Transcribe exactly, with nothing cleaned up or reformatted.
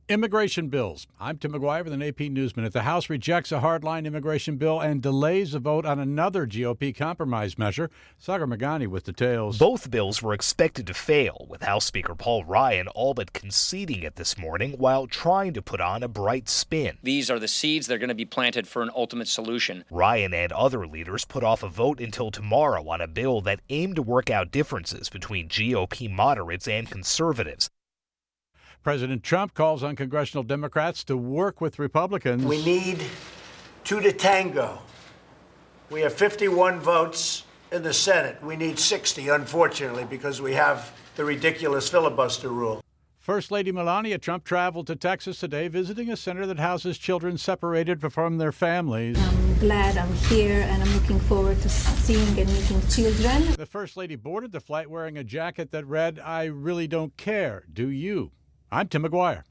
Immigration bills. I'm Tim McGuire with an A P News Minute. The House rejects a hardline immigration bill and delays a vote on another G O P compromise measure. Sagar Meghani with details. Both bills were expected to fail, with House Speaker Paul Ryan all but conceding it this morning while trying to put on a bright spin. These are the seeds that are going to be planted for an ultimate solution. Ryan and other leaders put off a vote until tomorrow on a bill that aimed to work out differences between G O P moderates and conservatives. President Trump calls on congressional Democrats to work with Republicans. We need two to tango. We have fifty-one votes in the Senate. We need sixty, unfortunately, because we have the ridiculous filibuster rule. First Lady Melania Trump traveled to Texas today, visiting a center that houses children separated from their families. I'm glad I'm here, and I'm looking forward to seeing and meeting children. The First Lady boarded the flight wearing a jacket that read, "I really don't care, do you?" I'm Tim McGuire.